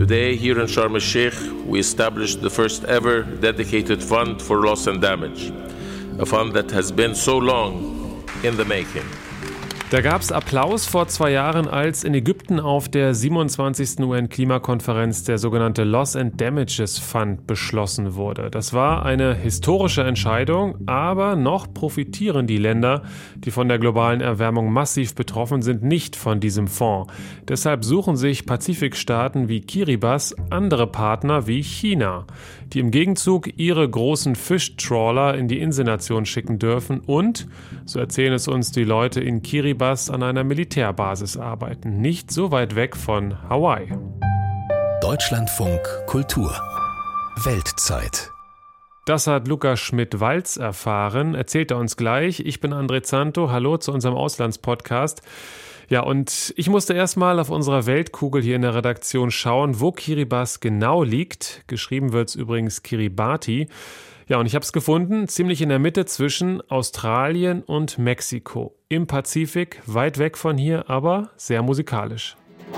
Today, here in Sharm el-Sheikh, we established the first ever dedicated fund for loss and damage, a fund that has been so long in the making. Da gab es Applaus vor 2 Jahren, als in Ägypten auf der 27. UN-Klimakonferenz der sogenannte Loss and Damages Fund beschlossen wurde. Das war eine historische Entscheidung, aber noch profitieren die Länder, die von der globalen Erwärmung massiv betroffen sind, nicht von diesem Fonds. Deshalb suchen sich Pazifikstaaten wie Kiribati andere Partner wie China, die im Gegenzug ihre großen Fischtrawler in die Inselnation schicken dürfen und, so erzählen es uns die Leute in Kiribati, an einer Militärbasis arbeiten, nicht so weit weg von Hawaii. Deutschlandfunk Kultur Weltzeit. Das hat Lukas Schmidt-Walz erfahren, erzählt er uns gleich. Ich bin André Zanto, hallo zu unserem Auslandspodcast. Ja, und ich musste erstmal auf unserer Weltkugel hier in der Redaktion schauen, wo Kiribati genau liegt. Geschrieben wird es übrigens Kiribati. Ja, und ich habe es gefunden, ziemlich in der Mitte zwischen Australien und Mexiko. Im Pazifik, weit weg von hier, aber sehr musikalisch.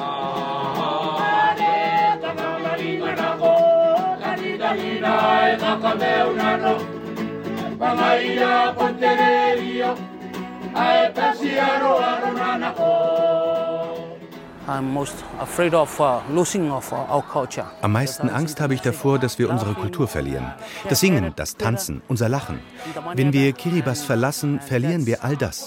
Am meisten Angst habe ich davor, dass wir unsere Kultur verlieren. Das Singen, das Tanzen, unser Lachen. Wenn wir Kiribati verlassen, verlieren wir all das.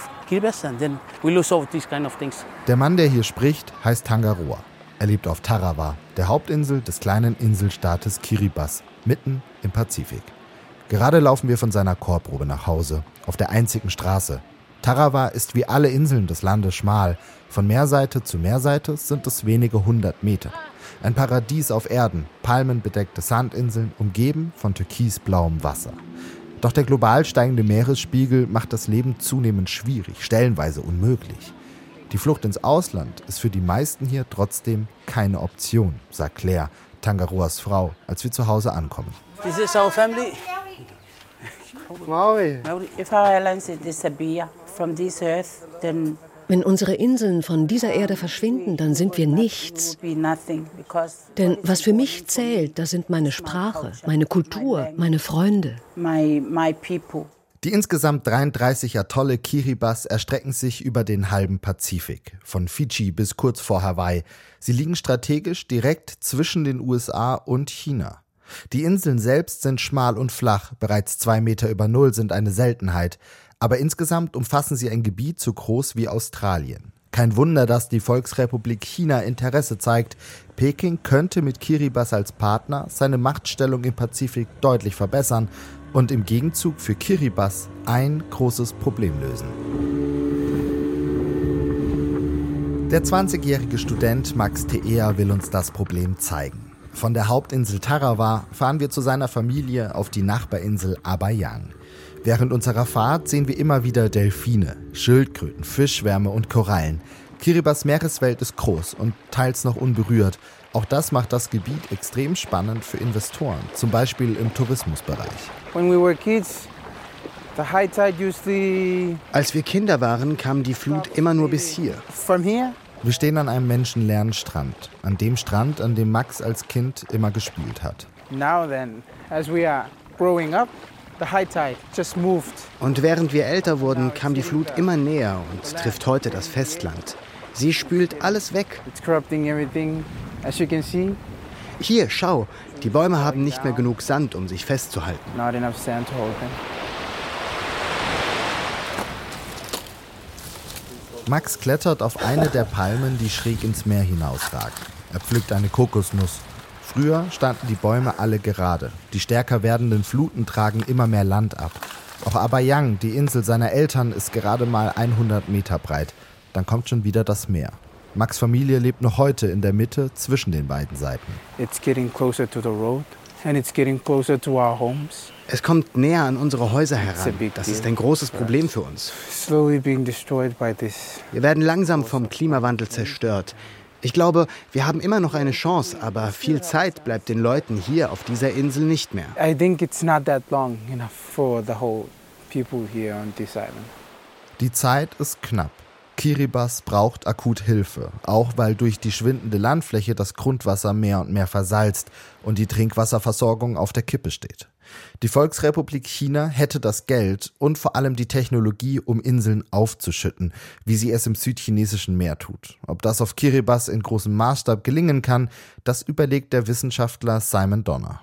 Der Mann, der hier spricht, heißt Tangaroa. Er lebt auf Tarawa, der Hauptinsel des kleinen Inselstaates Kiribati, mitten im Pazifik. Gerade laufen wir von seiner Chorprobe nach Hause, auf der einzigen Straße. Tarawa ist wie alle Inseln des Landes schmal. Von Meerseite zu Meerseite sind es wenige 100 Meter. Ein Paradies auf Erden, palmenbedeckte Sandinseln, umgeben von türkisblauem Wasser. Doch der global steigende Meeresspiegel macht das Leben zunehmend schwierig, stellenweise unmöglich. Die Flucht ins Ausland ist für die meisten hier trotzdem keine Option, sagt Claire, Tangaroas Frau, als wir zu Hause ankommen. This is our family. If our islands disappear from this earth, then wenn unsere Inseln von dieser Erde verschwinden, dann sind wir nichts. Denn was für mich zählt, das sind meine Sprache, meine Kultur, meine Freunde. Die insgesamt 33 Atolle Kiribati erstrecken sich über den halben Pazifik, von Fidschi bis kurz vor Hawaii. Sie liegen strategisch direkt zwischen den USA und China. Die Inseln selbst sind schmal und flach, bereits 2 Meter über Null sind eine Seltenheit. Aber insgesamt umfassen sie ein Gebiet so groß wie Australien. Kein Wunder, dass die Volksrepublik China Interesse zeigt. Peking könnte mit Kiribati als Partner seine Machtstellung im Pazifik deutlich verbessern und im Gegenzug für Kiribati ein großes Problem lösen. Der 20-jährige Student Max Teea will uns das Problem zeigen. Von der Hauptinsel Tarawa fahren wir zu seiner Familie auf die Nachbarinsel Abayang. Während unserer Fahrt sehen wir immer wieder Delfine, Schildkröten, Fischschwärme und Korallen. Kiribatis Meereswelt ist groß und teils noch unberührt. Auch das macht das Gebiet extrem spannend für Investoren, zum Beispiel im Tourismusbereich. Als wir Kinder waren, kam die Flut immer nur bis hier. Wir stehen an einem menschenleeren Strand. An dem Strand, an dem Max als Kind immer gespielt hat. Und während wir älter wurden, kam die Flut immer näher und trifft heute das Festland. Sie spült alles weg. Hier, schau, die Bäume haben nicht mehr genug Sand, um sich festzuhalten. Max klettert auf eine der Palmen, die schräg ins Meer hinausragt. Er pflückt eine Kokosnuss. Früher standen die Bäume alle gerade. Die stärker werdenden Fluten tragen immer mehr Land ab. Auch Abayang, die Insel seiner Eltern, ist gerade mal 100 Meter breit. Dann kommt schon wieder das Meer. Max' Familie lebt noch heute in der Mitte zwischen den beiden Seiten. Es kommt näher an unsere Häuser heran. Das ist ein großes Problem für uns. Wir werden langsam vom Klimawandel zerstört. Ich glaube, wir haben immer noch eine Chance, aber viel Zeit bleibt den Leuten hier auf dieser Insel nicht mehr. Die Zeit ist knapp. Kiribati braucht akut Hilfe, auch weil durch die schwindende Landfläche das Grundwasser mehr und mehr versalzt und die Trinkwasserversorgung auf der Kippe steht. Die Volksrepublik China hätte das Geld und vor allem die Technologie, um Inseln aufzuschütten, wie sie es im südchinesischen Meer tut. Ob das auf Kiribati in großem Maßstab gelingen kann, das überlegt der Wissenschaftler Simon Donner.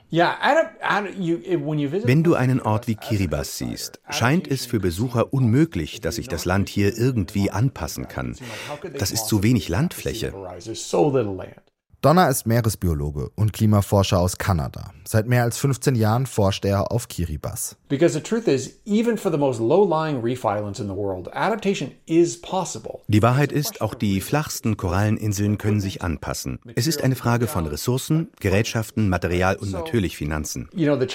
Wenn du einen Ort wie Kiribati siehst, scheint es für Besucher unmöglich, dass sich das Land hier irgendwie anpassen kann. Das ist zu wenig Landfläche. Donner ist Meeresbiologe und Klimaforscher aus Kanada. Seit mehr als 15 Jahren forscht er auf Kiribati. Die Wahrheit ist, auch die flachsten Koralleninseln können sich anpassen. Es ist eine Frage von Ressourcen, Gerätschaften, Material und natürlich Finanzen.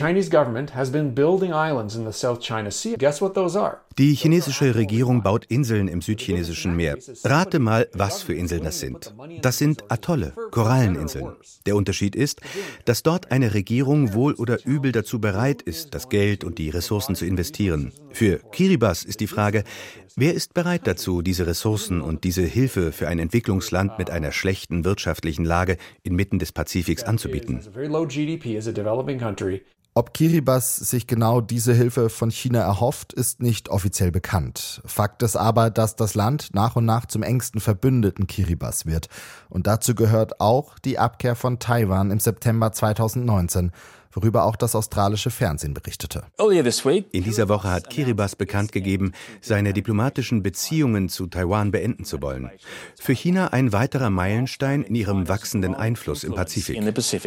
Die chinesische Regierung baut Inseln im südchinesischen Meer. Rate mal, was für Inseln das sind. Das sind Atolle, Koralleninseln. Der Unterschied ist, dass dort eine Regierung wohl oder übel dazu bereit ist, das Geld und die Ressourcen zu investieren. Für Kiribati ist die Frage, wer ist bereit dazu, diese Ressourcen und diese Hilfe für ein Entwicklungsland mit einer schlechten wirtschaftlichen Lage inmitten des Pazifiks anzubieten? Ob Kiribati sich genau diese Hilfe von China erhofft, ist nicht offiziell bekannt. Fakt ist aber, dass das Land nach und nach zum engsten Verbündeten Kiribati wird. Und dazu gehört auch die Abkehr von Taiwan im September 2019, worüber auch das australische Fernsehen berichtete. In dieser Woche hat Kiribati bekannt gegeben, seine diplomatischen Beziehungen zu Taiwan beenden zu wollen. Für China ein weiterer Meilenstein in ihrem wachsenden Einfluss im Pazifik.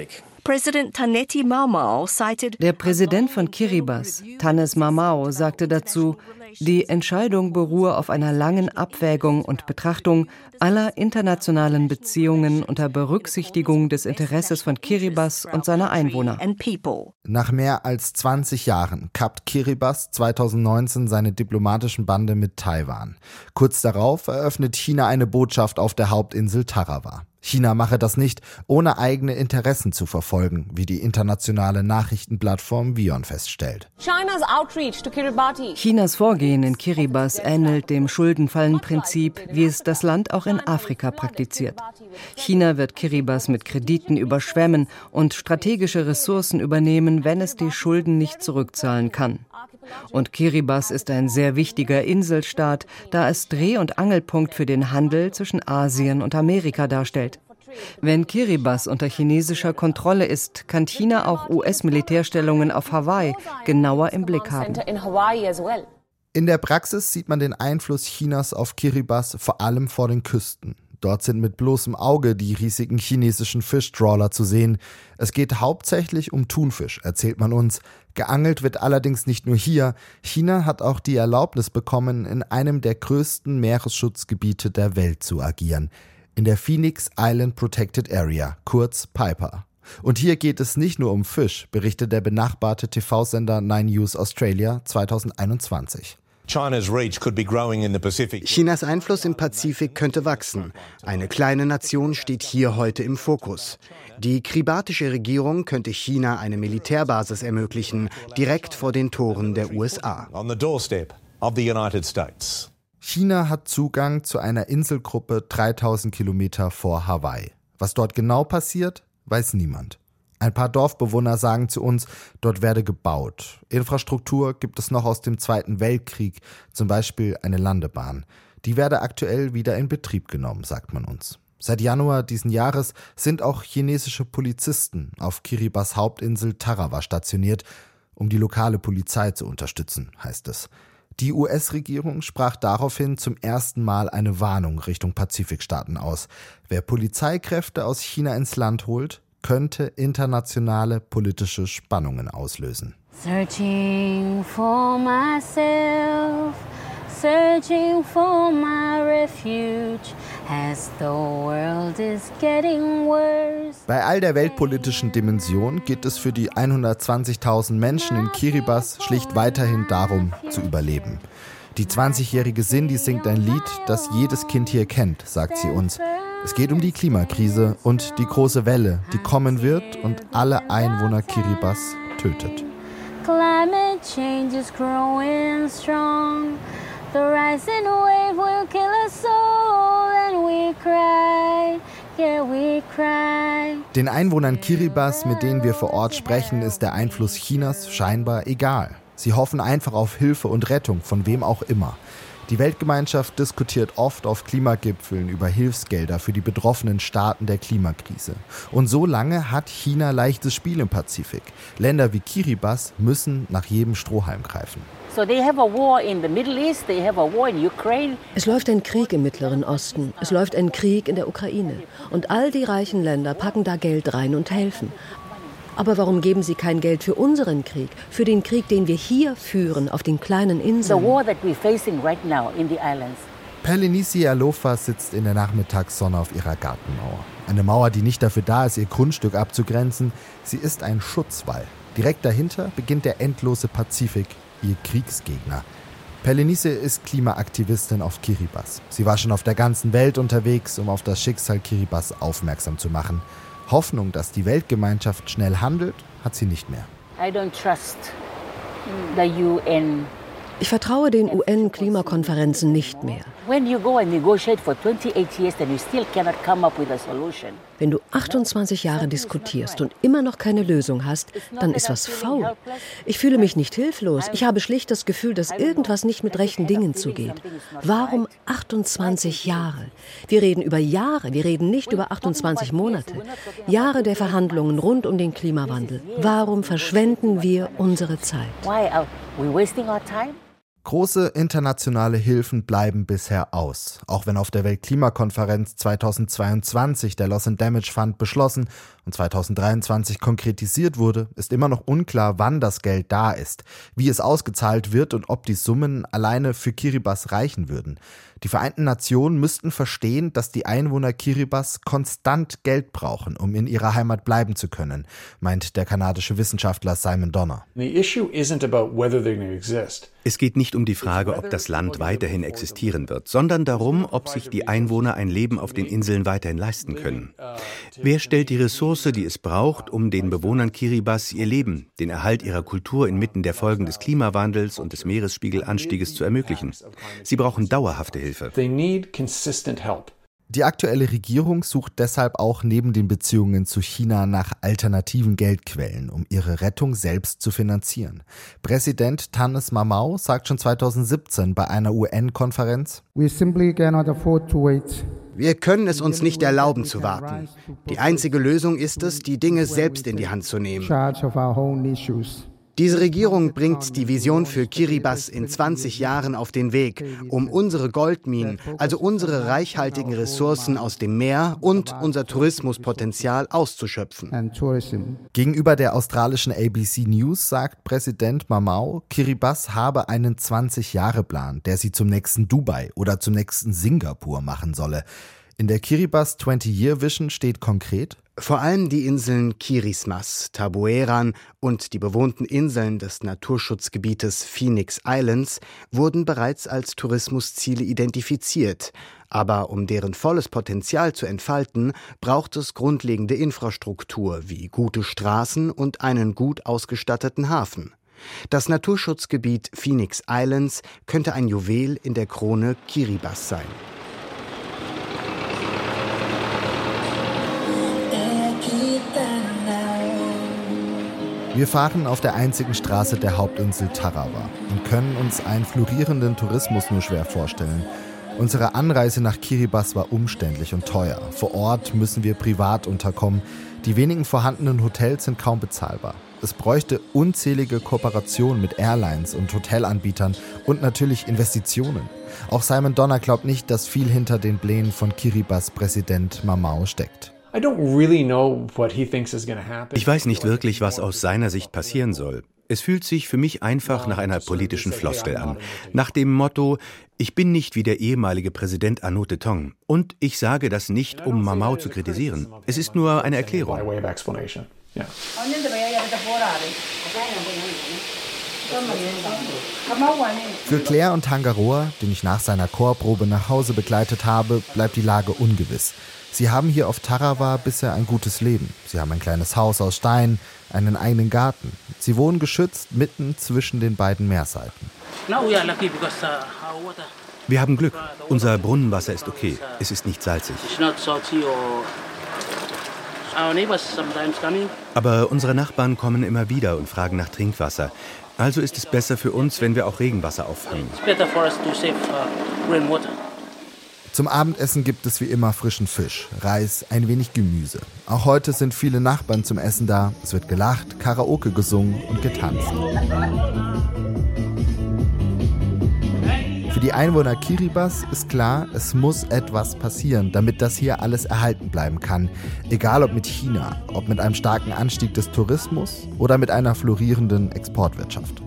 Der Präsident von Kiribati, Thanes Mamao, sagte dazu, die Entscheidung beruhe auf einer langen Abwägung und Betrachtung aller internationalen Beziehungen unter Berücksichtigung des Interesses von Kiribati und seiner Einwohner. Nach mehr als 20 Jahren kappt Kiribati 2019 seine diplomatischen Bande mit Taiwan. Kurz darauf eröffnet China eine Botschaft auf der Hauptinsel Tarawa. China mache das nicht, ohne eigene Interessen zu verfolgen, wie die internationale Nachrichtenplattform WION feststellt. Chinas Vorgehen in Kiribati ähnelt dem Schuldenfallenprinzip, wie es das Land auch in Afrika praktiziert. China wird Kiribati mit Krediten überschwemmen und strategische Ressourcen übernehmen, wenn es die Schulden nicht zurückzahlen kann. Und Kiribati ist ein sehr wichtiger Inselstaat, da es Dreh- und Angelpunkt für den Handel zwischen Asien und Amerika darstellt. Wenn Kiribati unter chinesischer Kontrolle ist, kann China auch US-Militärstellungen auf Hawaii genauer im Blick haben. In der Praxis sieht man den Einfluss Chinas auf Kiribati vor allem vor den Küsten. Dort sind mit bloßem Auge die riesigen chinesischen Fischtrawler zu sehen. Es geht hauptsächlich um Thunfisch, erzählt man uns. Geangelt wird allerdings nicht nur hier. China hat auch die Erlaubnis bekommen, in einem der größten Meeresschutzgebiete der Welt zu agieren. In der Phoenix Island Protected Area, kurz PIPA. Und hier geht es nicht nur um Fisch, berichtet der benachbarte TV-Sender 9 News Australia 2021. Chinas Einfluss im Pazifik könnte wachsen. Eine kleine Nation steht hier heute im Fokus. Die kiribatische Regierung könnte China eine Militärbasis ermöglichen, direkt vor den Toren der USA. China hat Zugang zu einer Inselgruppe 3000 Kilometer vor Hawaii. Was dort genau passiert, weiß niemand. Ein paar Dorfbewohner sagen zu uns, dort werde gebaut. Infrastruktur gibt es noch aus dem Zweiten Weltkrieg, zum Beispiel eine Landebahn. Die werde aktuell wieder in Betrieb genommen, sagt man uns. Seit Januar diesen Jahres sind auch chinesische Polizisten auf Kiribatis Hauptinsel Tarawa stationiert, um die lokale Polizei zu unterstützen, heißt es. Die US-Regierung sprach daraufhin zum ersten Mal eine Warnung Richtung Pazifikstaaten aus. Wer Polizeikräfte aus China ins Land holt, könnte internationale politische Spannungen auslösen. Searching for myself, searching for my refuge, as the world is getting worse. Bei all der weltpolitischen Dimension geht es für die 120.000 Menschen in Kiribati schlicht weiterhin darum, zu überleben. Die 20-jährige Cindy singt ein Lied, das jedes Kind hier kennt, sagt sie uns. Es geht um die Klimakrise und die große Welle, die kommen wird und alle Einwohner Kiribatis tötet. Climate change is growing strong. The rising wave will kill us all and we cry, yeah we cry. Den Einwohnern Kiribati, mit denen wir vor Ort sprechen, ist der Einfluss Chinas scheinbar egal. Sie hoffen einfach auf Hilfe und Rettung, von wem auch immer. Die Weltgemeinschaft diskutiert oft auf Klimagipfeln über Hilfsgelder für die betroffenen Staaten der Klimakrise. Und so lange hat China leichtes Spiel im Pazifik. Länder wie Kiribati müssen nach jedem Strohhalm greifen. Es läuft ein Krieg im Mittleren Osten, es läuft ein Krieg in der Ukraine. Und all die reichen Länder packen da Geld rein und helfen. Aber warum geben sie kein Geld für unseren Krieg, für den Krieg, den wir hier führen, auf den kleinen Inseln? Pelenisi Alofa sitzt in der Nachmittagssonne auf ihrer Gartenmauer. Eine Mauer, die nicht dafür da ist, ihr Grundstück abzugrenzen. Sie ist ein Schutzwall. Direkt dahinter beginnt der endlose Pazifik, ihr Kriegsgegner. Pelenisi ist Klimaaktivistin auf Kiribati. Sie war schon auf der ganzen Welt unterwegs, um auf das Schicksal Kiribati aufmerksam zu machen. Hoffnung, dass die Weltgemeinschaft schnell handelt, hat sie nicht mehr. Ich vertraue den UN-Klimakonferenzen nicht mehr. Wenn du 28 Jahre diskutierst und immer noch keine Lösung hast, dann ist was faul. Ich fühle mich nicht hilflos. Ich habe schlicht das Gefühl, dass irgendwas nicht mit rechten Dingen zugeht. Warum 28 Jahre? Wir reden über Jahre, wir reden nicht über 28 Monate. Jahre der Verhandlungen rund um den Klimawandel. Warum verschwenden wir unsere Zeit? Große internationale Hilfen bleiben bisher aus. Auch wenn auf der Weltklimakonferenz 2022 der Loss and Damage Fund beschlossen und 2023 konkretisiert wurde, ist immer noch unklar, wann das Geld da ist, wie es ausgezahlt wird und ob die Summen alleine für Kiribati reichen würden. Die Vereinten Nationen müssten verstehen, dass die Einwohner Kiribati konstant Geld brauchen, um in ihrer Heimat bleiben zu können, meint der kanadische Wissenschaftler Simon Donner. Es geht nicht um die Frage, ob das Land weiterhin existieren wird, sondern darum, ob sich die Einwohner ein Leben auf den Inseln weiterhin leisten können. Wer stellt die Ressource, die es braucht, um den Bewohnern Kiribati ihr Leben, den Erhalt ihrer Kultur inmitten der Folgen des Klimawandels und des Meeresspiegelanstieges zu ermöglichen? Sie brauchen dauerhafte Hilfe. Die aktuelle Regierung sucht deshalb auch neben den Beziehungen zu China nach alternativen Geldquellen, um ihre Rettung selbst zu finanzieren. Präsident Thanes Mamau sagt schon 2017 bei einer UN-Konferenz: Wir können es uns nicht erlauben zu warten. Die einzige Lösung ist es, die Dinge selbst in die Hand zu nehmen. Diese Regierung bringt die Vision für Kiribati in 20 Jahren auf den Weg, um unsere Goldminen, also unsere reichhaltigen Ressourcen aus dem Meer und unser Tourismuspotenzial auszuschöpfen. Gegenüber der australischen ABC News sagt Präsident Mamau, Kiribati habe einen 20-Jahre-Plan, der sie zum nächsten Dubai oder zum nächsten Singapur machen solle. In der Kiribati 20-Year-Vision steht konkret: Vor allem die Inseln Kirismas, Tabueran und die bewohnten Inseln des Naturschutzgebietes Phoenix Islands wurden bereits als Tourismusziele identifiziert. Aber um deren volles Potenzial zu entfalten, braucht es grundlegende Infrastruktur wie gute Straßen und einen gut ausgestatteten Hafen. Das Naturschutzgebiet Phoenix Islands könnte ein Juwel in der Krone Kiribati sein. Wir fahren auf der einzigen Straße der Hauptinsel Tarawa und können uns einen florierenden Tourismus nur schwer vorstellen. Unsere Anreise nach Kiribati war umständlich und teuer. Vor Ort müssen wir privat unterkommen. Die wenigen vorhandenen Hotels sind kaum bezahlbar. Es bräuchte unzählige Kooperationen mit Airlines und Hotelanbietern und natürlich Investitionen. Auch Simon Donner glaubt nicht, dass viel hinter den Plänen von Kiribatis Präsident Mamau steckt. Ich weiß nicht wirklich, was aus seiner Sicht passieren soll. Es fühlt sich für mich einfach nach einer politischen Floskel an. Nach dem Motto: Ich bin nicht wie der ehemalige Präsident Anote Tong. Und ich sage das nicht, um Mamau zu kritisieren. Es ist nur eine Erklärung. Für Claire und Tangaroa, den ich nach seiner Chorprobe nach Hause begleitet habe, bleibt die Lage ungewiss. Sie haben hier auf Tarawa bisher ein gutes Leben. Sie haben ein kleines Haus aus Stein, einen eigenen Garten. Sie wohnen geschützt mitten zwischen den beiden Meerseiten. Wir haben Glück. Unser Brunnenwasser ist okay. Es ist nicht salzig. Aber unsere Nachbarn kommen immer wieder und fragen nach Trinkwasser. Also ist es besser für uns, wenn wir auch Regenwasser auffangen. Zum Abendessen gibt es wie immer frischen Fisch, Reis, ein wenig Gemüse. Auch heute sind viele Nachbarn zum Essen da. Es wird gelacht, Karaoke gesungen und getanzt. Für die Einwohner Kiribati ist klar, es muss etwas passieren, damit das hier alles erhalten bleiben kann. Egal ob mit China, ob mit einem starken Anstieg des Tourismus oder mit einer florierenden Exportwirtschaft.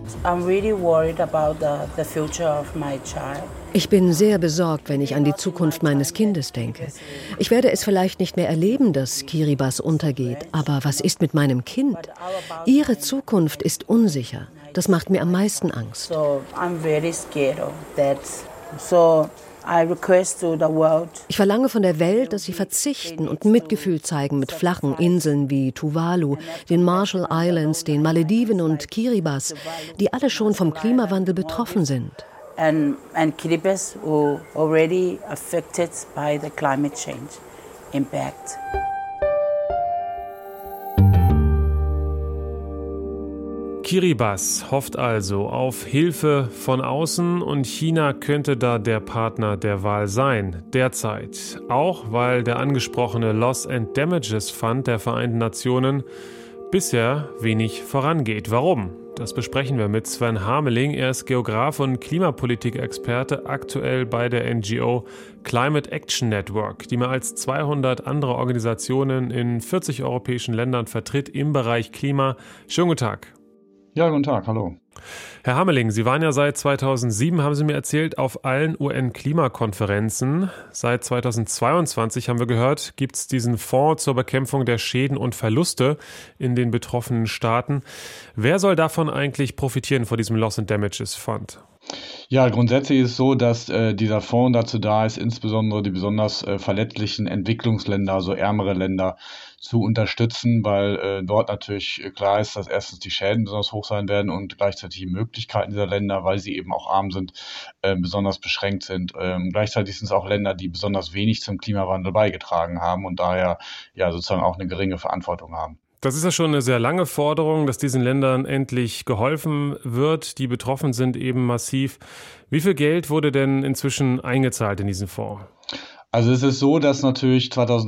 Ich bin sehr besorgt, wenn ich an die Zukunft meines Kindes denke. Ich werde es vielleicht nicht mehr erleben, dass Kiribati untergeht. Aber was ist mit meinem Kind? Ihre Zukunft ist unsicher. Das macht mir am meisten Angst. Ich verlange von der Welt, dass sie verzichten und Mitgefühl zeigen mit flachen Inseln wie Tuvalu, den Marshall Islands, den Malediven und Kiribati, die alle schon vom Klimawandel betroffen sind. And Kiribati who already affected by the climate change impact. Kiribati hofft also auf Hilfe von außen und China könnte da der Partner der Wahl sein, derzeit. Auch weil der angesprochene Loss and Damages Fund der Vereinten Nationen bisher wenig vorangeht. Warum? Das besprechen wir mit Sven Hameling. Er ist Geograf und Klimapolitik-Experte, aktuell bei der NGO Climate Action Network, die mehr als 200 andere Organisationen in 40 europäischen Ländern vertritt im Bereich Klima. Schönen guten Tag. Ja, guten Tag, hallo. Herr Hameling, Sie waren ja seit 2007, haben Sie mir erzählt, auf allen UN-Klimakonferenzen. Seit 2022, haben wir gehört, gibt es diesen Fonds zur Bekämpfung der Schäden und Verluste in den betroffenen Staaten. Wer soll davon eigentlich profitieren, von diesem Loss and Damages Fund? Ja, grundsätzlich ist es so, dass dieser Fonds dazu da ist, insbesondere die besonders verletzlichen Entwicklungsländer, also ärmere Länder, zu unterstützen, weil dort natürlich klar ist, dass erstens die Schäden besonders hoch sein werden und gleichzeitig die Möglichkeiten dieser Länder, weil sie eben auch arm sind, besonders beschränkt sind. Gleichzeitig sind es auch Länder, die besonders wenig zum Klimawandel beigetragen haben und daher ja sozusagen auch eine geringe Verantwortung haben. Das ist ja schon eine sehr lange Forderung, dass diesen Ländern endlich geholfen wird, die betroffen sind eben massiv. Wie viel Geld wurde denn inzwischen eingezahlt in diesen Fonds? Also es ist so, dass natürlich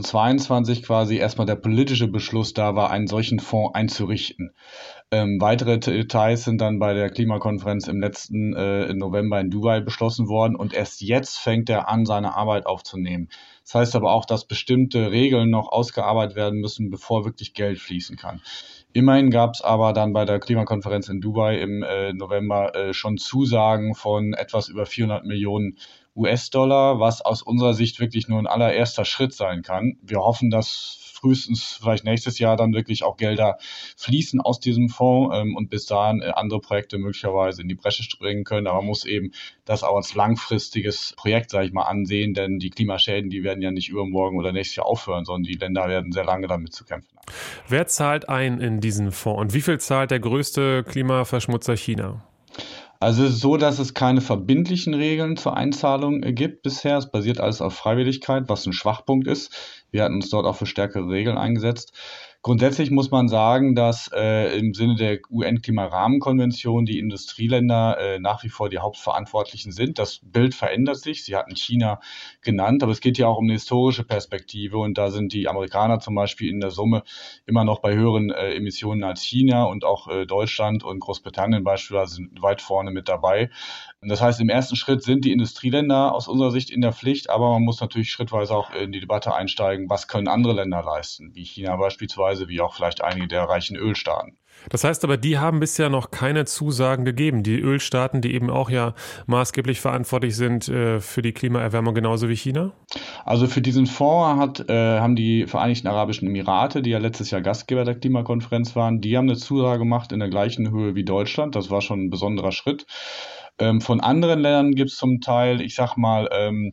2022 quasi erstmal der politische Beschluss da war, einen solchen Fonds einzurichten. Weitere Details sind dann bei der Klimakonferenz im letzten November in Dubai beschlossen worden und erst jetzt fängt er an, seine Arbeit aufzunehmen. Das heißt aber auch, dass bestimmte Regeln noch ausgearbeitet werden müssen, bevor wirklich Geld fließen kann. Immerhin gab es aber dann bei der Klimakonferenz in Dubai im November schon Zusagen von etwas über 400 Millionen US-Dollar, was aus unserer Sicht wirklich nur ein allererster Schritt sein kann. Wir hoffen, dass frühestens vielleicht nächstes Jahr dann wirklich auch Gelder fließen aus diesem Fonds und bis dahin andere Projekte möglicherweise in die Bresche springen können. Aber man muss eben das auch als langfristiges Projekt, sage ich mal, ansehen, denn die Klimaschäden, die werden ja nicht übermorgen oder nächstes Jahr aufhören, sondern die Länder werden sehr lange damit zu kämpfen haben. Wer zahlt ein in diesen Fonds und wie viel zahlt der größte Klimaverschmutzer China? Also es ist so, dass es keine verbindlichen Regeln zur Einzahlung gibt bisher. Es basiert alles auf Freiwilligkeit, was ein Schwachpunkt ist. Wir hatten uns dort auch für stärkere Regeln eingesetzt. Grundsätzlich muss man sagen, dass im Sinne der UN-Klimarahmenkonvention die Industrieländer nach wie vor die Hauptverantwortlichen sind. Das Bild verändert sich. Sie hatten China genannt, aber es geht ja auch um eine historische Perspektive und da sind die Amerikaner zum Beispiel in der Summe immer noch bei höheren Emissionen als China und auch Deutschland und Großbritannien beispielsweise sind weit vorne mit dabei. Und das heißt, im ersten Schritt sind die Industrieländer aus unserer Sicht in der Pflicht, aber man muss natürlich schrittweise auch in die Debatte einsteigen, was können andere Länder leisten, wie China beispielsweise, wie auch vielleicht einige der reichen Ölstaaten. Das heißt aber, die haben bisher noch keine Zusagen gegeben. Die Ölstaaten, die eben auch ja maßgeblich verantwortlich sind für die Klimaerwärmung, genauso wie China? Also für diesen Fonds haben die Vereinigten Arabischen Emirate, die ja letztes Jahr Gastgeber der Klimakonferenz waren, die haben eine Zusage gemacht in der gleichen Höhe wie Deutschland. Das war schon ein besonderer Schritt. Von anderen Ländern gibt es zum Teil, ich sag mal,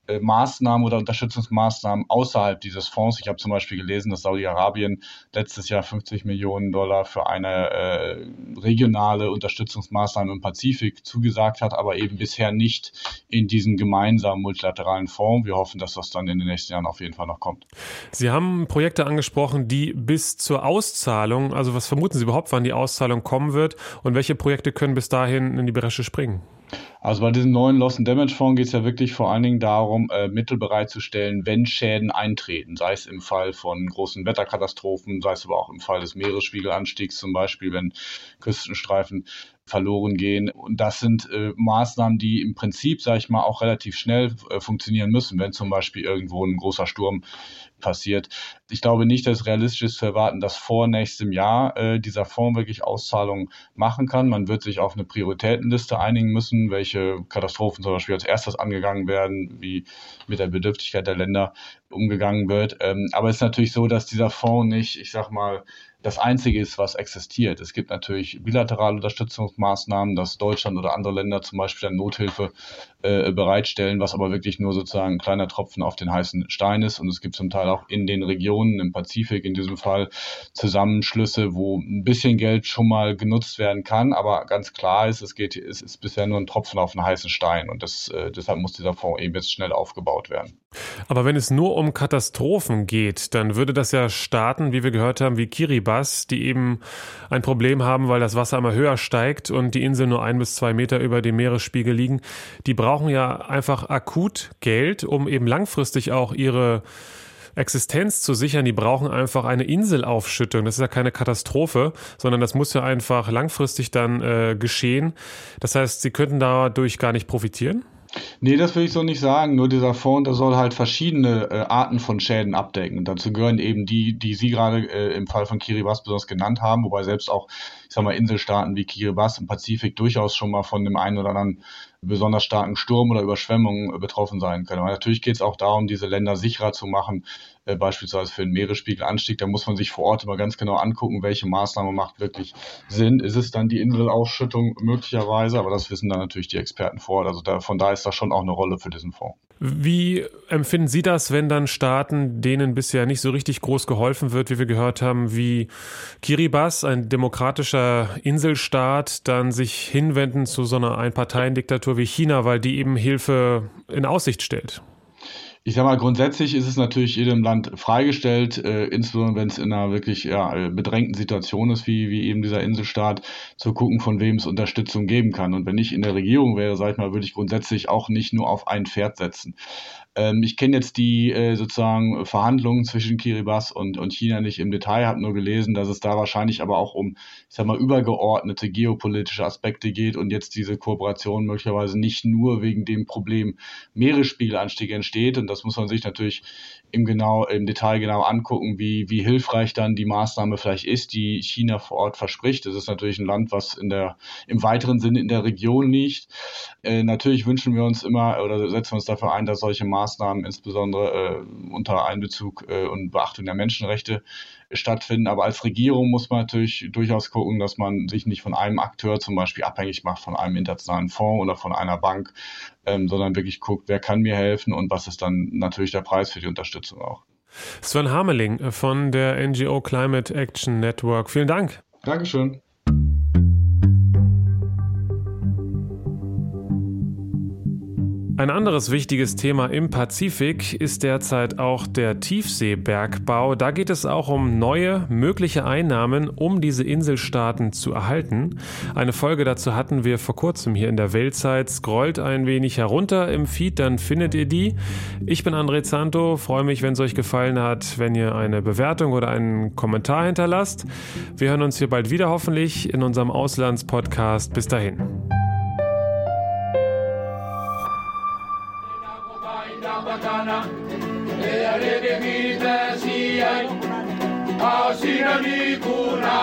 Maßnahmen oder Unterstützungsmaßnahmen außerhalb dieses Fonds. Ich habe zum Beispiel gelesen, dass Saudi-Arabien letztes Jahr $50 Millionen für eine regionale Unterstützungsmaßnahme im Pazifik zugesagt hat, aber eben bisher nicht in diesen gemeinsamen multilateralen Fonds. Wir hoffen, dass das dann in den nächsten Jahren auf jeden Fall noch kommt. Sie haben Projekte angesprochen, die bis zur Auszahlung, also was vermuten Sie überhaupt, wann die Auszahlung kommen wird und welche Projekte können bis dahin in die Bresche springen? Also bei diesem neuen Loss and Damage Fonds geht es ja wirklich vor allen Dingen darum, Mittel bereitzustellen, wenn Schäden eintreten, sei es im Fall von großen Wetterkatastrophen, sei es aber auch im Fall des Meeresspiegelanstiegs, zum Beispiel, wenn Küstenstreifen verloren gehen. Und das sind Maßnahmen, die im Prinzip, sage ich mal, auch relativ schnell funktionieren müssen, wenn zum Beispiel irgendwo ein großer Sturm passiert. Ich glaube nicht, dass es realistisch ist zu erwarten, dass vor nächstem Jahr dieser Fonds wirklich Auszahlungen machen kann. Man wird sich auf eine Prioritätenliste einigen müssen, welche Katastrophen zum Beispiel als erstes angegangen werden, wie mit der Bedürftigkeit der Länder umgegangen wird. Aber es ist natürlich so, dass dieser Fonds nicht, ich sag mal, das Einzige ist, was existiert. Es gibt natürlich bilaterale Unterstützungsmaßnahmen, dass Deutschland oder andere Länder zum Beispiel dann Nothilfe bereitstellen, was aber wirklich nur sozusagen ein kleiner Tropfen auf den heißen Stein ist. Und es gibt zum Teil auch in den Regionen, im Pazifik in diesem Fall, Zusammenschlüsse, wo ein bisschen Geld schon mal genutzt werden kann. Aber ganz klar ist, es ist bisher nur ein Tropfen auf den heißen Stein. Und deshalb muss dieser Fonds eben jetzt schnell aufgebaut werden. Aber wenn es nur um Katastrophen geht, dann würde das ja Staaten, wie wir gehört haben, wie Kiribati, die eben ein Problem haben, weil das Wasser immer höher steigt und die Inseln nur 1 bis 2 Meter über dem Meeresspiegel liegen, die brauchen ja einfach akut Geld, um eben langfristig auch ihre Existenz zu sichern. Die brauchen einfach eine Inselaufschüttung. Das ist ja keine Katastrophe, sondern das muss ja einfach langfristig dann geschehen. Das heißt, sie könnten dadurch gar nicht profitieren? Nee, das will ich so nicht sagen. Nur dieser Fonds, der soll halt verschiedene Arten von Schäden abdecken. Und dazu gehören eben die Sie gerade im Fall von Kiribati besonders genannt haben, wobei selbst auch, ich sag mal, Inselstaaten wie Kiribati im Pazifik durchaus schon mal von dem einen oder anderen besonders starken Sturm oder Überschwemmungen betroffen sein können. Aber natürlich geht es auch darum, diese Länder sicherer zu machen, beispielsweise für den Meeresspiegelanstieg. Da muss man sich vor Ort immer ganz genau angucken, welche Maßnahme macht wirklich Sinn. Ist es dann die Inselausschüttung möglicherweise? Aber das wissen dann natürlich die Experten vor Ort. Also von da ist das schon auch eine Rolle für diesen Fonds. Wie empfinden Sie das, wenn dann Staaten, denen bisher nicht so richtig groß geholfen wird, wie wir gehört haben, wie Kiribati, ein demokratischer Inselstaat, dann sich hinwenden zu so einer Einparteiendiktatur wie China, weil die eben Hilfe in Aussicht stellt? Ich sag mal, grundsätzlich ist es natürlich jedem Land freigestellt, insbesondere wenn es in einer wirklich bedrängten Situation ist, wie eben dieser Inselstaat, zu gucken, von wem es Unterstützung geben kann. Und wenn ich in der Regierung wäre, sag ich mal, würde ich grundsätzlich auch nicht nur auf ein Pferd setzen. Ich kenne jetzt die sozusagen Verhandlungen zwischen Kiribati und China nicht im Detail, habe nur gelesen, dass es da wahrscheinlich aber auch um, ich sag mal, übergeordnete geopolitische Aspekte geht und jetzt diese Kooperation möglicherweise nicht nur wegen dem Problem Meeresspiegelanstieg entsteht. Und das muss man sich natürlich im Detail genau angucken, wie hilfreich dann die Maßnahme vielleicht ist, die China vor Ort verspricht. Das ist natürlich ein Land, was im weiteren Sinne in der Region liegt. Natürlich wünschen wir uns immer oder setzen wir uns dafür ein, dass solche Maßnahmen insbesondere unter Einbezug und Beachtung der Menschenrechte stattfinden. Aber als Regierung muss man natürlich durchaus gucken, dass man sich nicht von einem Akteur zum Beispiel abhängig macht, von einem internationalen Fonds oder von einer Bank, sondern wirklich guckt, wer kann mir helfen und was ist dann natürlich der Preis für die Unterstützung auch. Sven Hameling von der NGO Climate Action Network. Vielen Dank. Dankeschön. Ein anderes wichtiges Thema im Pazifik ist derzeit auch der Tiefseebergbau. Da geht es auch um neue mögliche Einnahmen, um diese Inselstaaten zu erhalten. Eine Folge dazu hatten wir vor kurzem hier in der Weltzeit. Scrollt ein wenig herunter im Feed, dann findet ihr die. Ich bin André Zanto, freue mich, wenn es euch gefallen hat, wenn ihr eine Bewertung oder einen Kommentar hinterlasst. Wir hören uns hier bald wieder hoffentlich in unserem Auslandspodcast. Bis dahin. Asina ni kuna